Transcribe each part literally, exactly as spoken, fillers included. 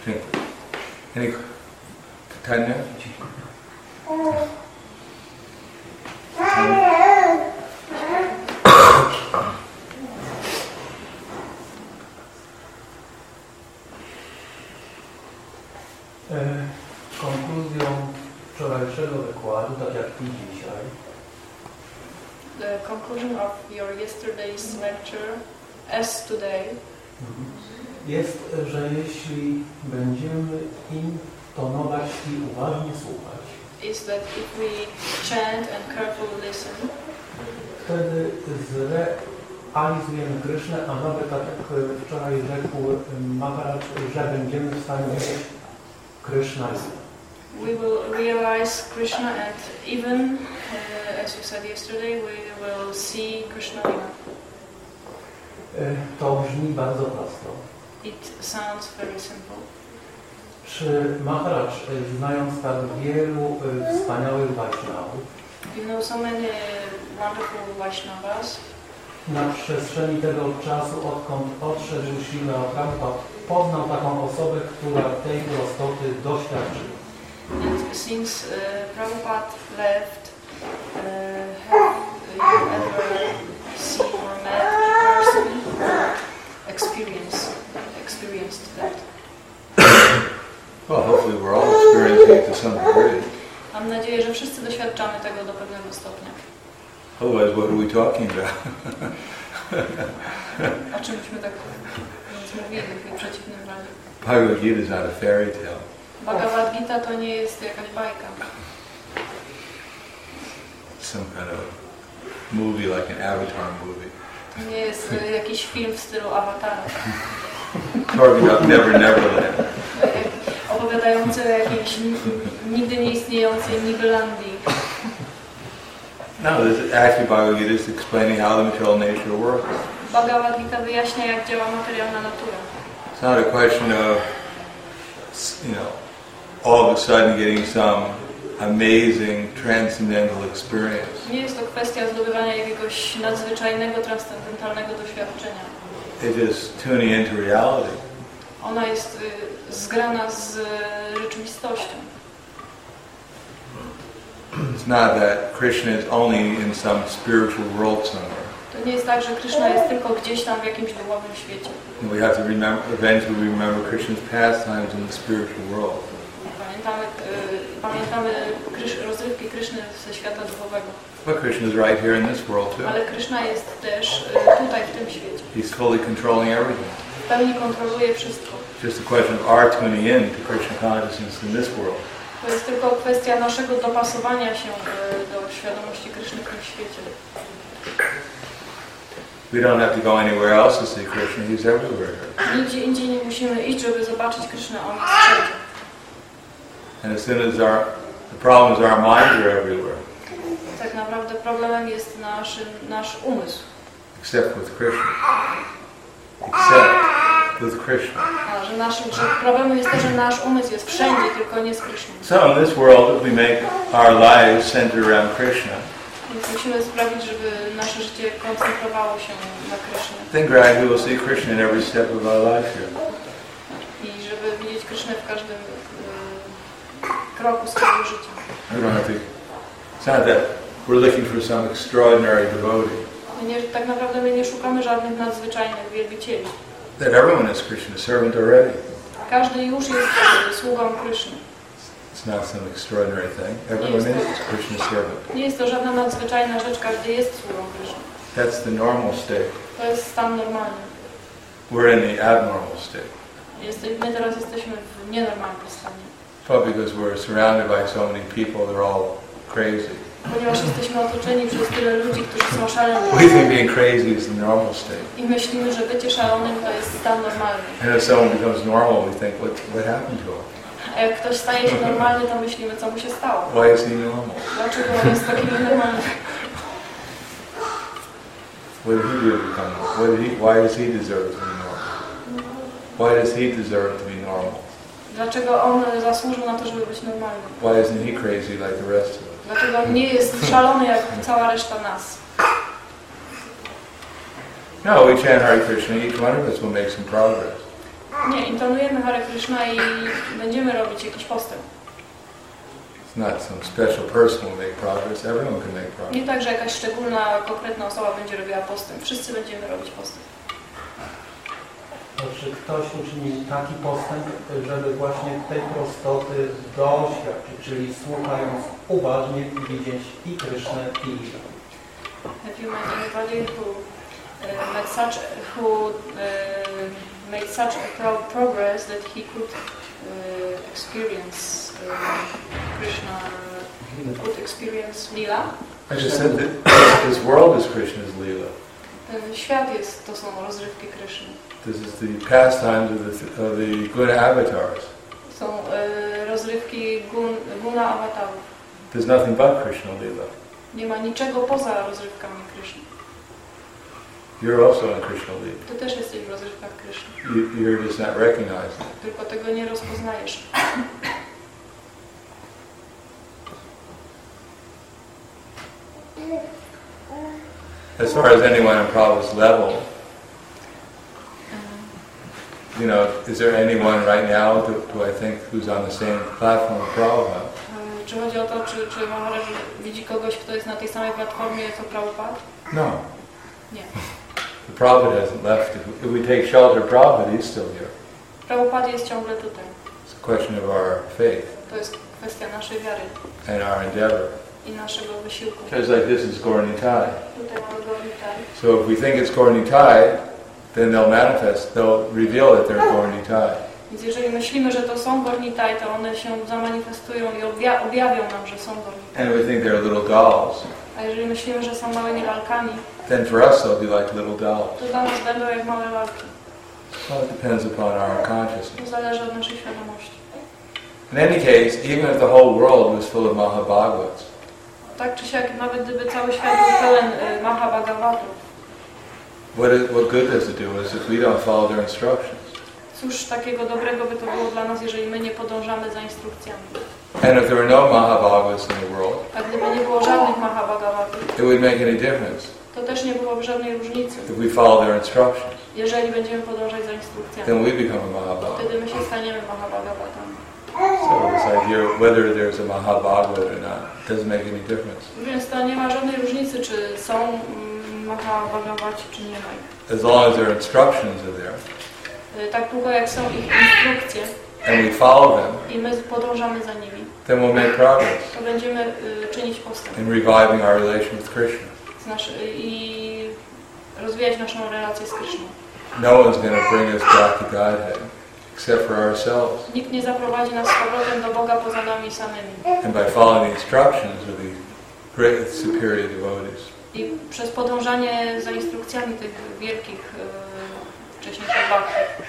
Dziękuję. Any pytania? Konkluzją wczorajszego wykładu, tak jak i dzisiaj, the conclusion of your yesterday's lecture, as today, jest, że jeśli będziemy intonować i uważnie słuchać, is that if we chant and carefully listen, wtedy zrealizujemy Krysznę, a nawet tak jak wczoraj rzekł Maharaj, że będziemy w stanie mieć Krishna. we will realize Krishna, and even, uh, as you said yesterday, we will see Krishna. To brzmi bardzo prosto. It sounds very simple. Czy Maharaj, znając tak wielu wspaniałych Vaishnavów, You know so many wonderful Vaishnavas, na przestrzeni tego czasu, odkąd odszedł Śrīla Prabhupada, poznał taką osobę, która tej prostoty doświadczyła. and since uh, Prabhupada left, uh, have you ever seen or met a person who experience, experienced that? Well, hopefully we're all experiencing it to some degree. Mam nadzieję, że wszyscy doświadczamy tego do pewnego stopnia. Otherwise, what are we talking about? O czym byśmy tak więc mówili w przeciwnym razie? Bhagavad Gita is not a fairy tale. Bhagavad Gita to nie jest jakaś bajka. Some kind of movie like an Avatar movie. To nie jest e, jakiś film w stylu Awatara. Talking about Never Neverland. Opowiadający o jakiejś nigdy nie istniejącej Nibelandii. No, this actually Bhagavad Gita is explaining how the material nature works. Bhagavad Gita wyjaśnia, jak działa materialna natura. It's not a question of, you know, all of a sudden getting some amazing transcendental experience. Nie jest to kwestia zdobywania jakiegoś nadzwyczajnego, transcendentalnego doświadczenia. It is tuning into reality. Ona jest y, zgrana z y, rzeczywistością. It's not that Krishna is only in some spiritual world somewhere. To nie jest tak, że Krishna jest tylko gdzieś tam w jakimś duchowym świecie. We have to remember, eventually remember Krishna's pastimes in the spiritual world. Pamiętamy, y, pamiętamy Krysz, rozrywki Kryszny ze świata duchowego. But Krishna is right here in this world too. Ale Krishna jest też y, tutaj, w tym świecie. He's fully controlling everything. W pełni kontroluje wszystko. Just a question of our tuning in to Krishna consciousness in this world. To jest tylko kwestia naszego dopasowania się y, do świadomości Kryszny w tym świecie. We don't have to go anywhere else to see Krishna. He's everywhere. Nigdzie indziej nie musimy iść, żeby zobaczyć Krysznę. On jest wszędzie. And as soon as our, the problem is our minds are everywhere. Tak naprawdę problemem jest nasz, nasz umysł. Except with Krishna. Except with Krishna. A, że, nasz, że problemem jest to, że nasz umysł jest wszędzie, tylko nie z Kryszną. So in this world, if we make our lives center around Krishna, Więc musimy sprawić, żeby nasze życie koncentrowało się na Krysznie. then gradually we'll see Krishna in every step of our life here. I żeby widzieć Krysznę w każdym y, kroku swojego życia. We don't have to. It's not that we're looking for some extraordinary devotee. Nie, tak naprawdę my nie szukamy żadnych nadzwyczajnych wielbicieli. That everyone is Krishna's servant already. Każdy już jest y, sługą Kryszny. It's not some extraordinary thing. Everyone is Krishna's servant. Nie jest to żadna nadzwyczajna rzecz, każdy jest sługą Kryszny. That's the normal state. To jest stan normalny. We're in the abnormal state. Jest, my teraz jesteśmy w nienormalnym stanie. Probably because we're surrounded by so many people, they're all crazy. Ponieważ jesteśmy otoczeni przez tyle ludzi, którzy są szaleni. We think being crazy is the normal state. I myślimy, że bycie szalonym to jest stan normalny. And if someone becomes normal, we think, what, what happened to him? A jak ktoś staje się normalny, to myślimy, co mu się stało. Why is he normal? Dlaczego on jest taki nienormalny? What did he do to become normal? What did he, why does he deserve to be normal? Why does he deserve to be normal? Dlaczego on zasłużył na to, żeby być normalny? Why isn't he crazy like the rest of us? Dlaczego on nie jest szalony jak cała reszta nas? No, we chant Hare Krishna, each one of us will make some progress. Nie, intonujemy Hare Krishna i będziemy robić jakiś postęp. It's not some special person will make progress. Everyone can make progress. Nie tak, że jakaś szczególna, konkretna osoba będzie robiła postęp. Wszyscy będziemy robić postęp. To czy ktoś uczyni taki postęp, żeby właśnie tej prostoty doświadczyć, czyli słuchając uważnie widzieć i Krysznę, i Lilę? Have you met anybody who uh, made such who uh, made such a pro progress that he could uh, experience uh, Krishna, could experience Lila? I just said that this world is Krishna's Leela. Ten świat jest, to są rozrywki Kryszny. This is the pastimes of the, of the Guna avatars. Są uh, rozrywki gun, Guna awatarów. There's nothing but Krishna Leela. Nie ma niczego poza rozrywkami Kryszny. You're also in Krishna Leela. Ty też jesteś w rozrywkach Kryszny. You, you're just not recognizing it. Tylko tego nie rozpoznajesz. As far as anyone on Prabhupada's level, you know, is there anyone right now, do, do I think, who's on the same platform as Prabhupada? Czy chodzi o to, czy, czy Maharaj widzi kogoś, kto jest na tej samej platformie co Prabhupada? No. Nie. The Prabhupada hasn't left. If we take shelter of Prabhupada, he's still here. Prabhupada jest ciągle tutaj. It's a question of our faith To jest kwestia naszej wiary and our endeavor. i naszego wysiłku. Just like this is Gaur Nitai. Tutaj mamy Gaur-Nitai. So if we think it's Gaur Nitai, then they'll manifest, they'll reveal that they're Gaur Nitai. Więc jeżeli myślimy, że to są Gaur-Nitai, to one się zamanifestują i obja objawią nam, że są Gaur-Nitai. And we think they're little dolls, A jeżeli myślimy, że są małymi lalkami, then for us they'll be like little dolls. to dla nas będą jak małe lalki. Well, it depends upon our To consciousness. zależy od naszej świadomości. In any case, even if the whole world was full of Mahabhagavats, Tak czy siak, nawet gdyby cały świat był pełen y, Mahabhagavatów, what, is, what good does it do us if we don't follow their instructions? cóż takiego dobrego by to było dla nas, jeżeli my nie podążamy za instrukcjami? And if there were no Mahabhagavats in the world, A gdyby nie było żadnych Mahabhagavatów, it would make any difference to też nie byłoby żadnej różnicy. if we follow their instructions. Jeżeli będziemy podążać za instrukcjami, Then we become a Mahabhagavata. wtedy my się staniemy Mahabhagavatami. So it's like here, whether there's a Mahabhagavat or not, doesn't make any difference. Więc to nie ma żadnej różnicy, czy są mm, Mahabhagavaci, czy nie ma ich. As long as their instructions are there, Y, Tak długo jak są ich instrukcje and we follow them, i my podążamy za nimi, then we'll make progress to będziemy y, czynić postęp in reviving our relation with Krishna. z nasz, y, i rozwijać naszą relację z Kryszną. No one's going to bring us back to Godhead except for ourselves. Nikt nie zaprowadzi nas z powrotem do Boga poza nami samymi. And by following the instructions of the great superior devotees. I przez podążanie za instrukcjami tych wielkich y, wcześniejszych bhaktów.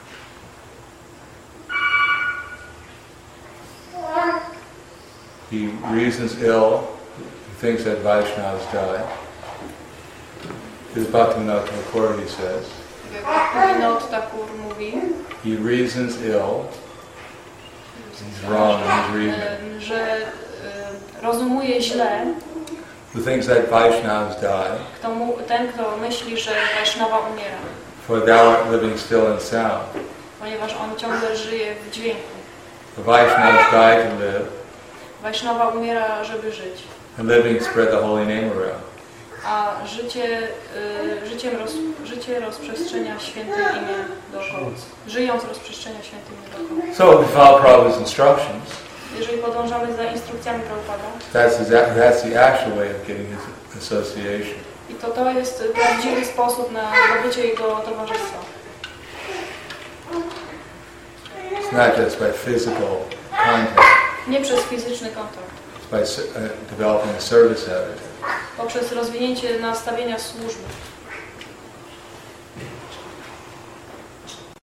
He reasons ill, he thinks that Vaishnavas die. His Bhaktivinoda Thakur, he says, Jak Vinod Thakur mówi, he reasons ill, he's wrong in his reasoning. y, że y, rozumuje źle Who thinks that Vaishnavas die, kto mu, ten, kto myśli, że Vaishnava umiera, for thou art living still and sound. ponieważ on ciągle żyje w dźwięku. The Vaishnavas die to live, Vaishnava umiera, żeby żyć, and living spread the holy name around. a życie, y, życiem roz, życie rozprzestrzenia święte imię dookoła. Żyjąc rozprzestrzenia święte imię dookoła. So if we follow Prabhupada's instructions, Jeżeli podążamy za instrukcjami Prabhupada, that's, exact, that's the actual way of getting his association. i to to jest prawdziwy sposób na zdobycie jego towarzystwa. It's not just by physical contact, Nie przez fizyczny kontakt, it's by uh, developing a service habit. poprzez rozwinięcie nastawienia służby.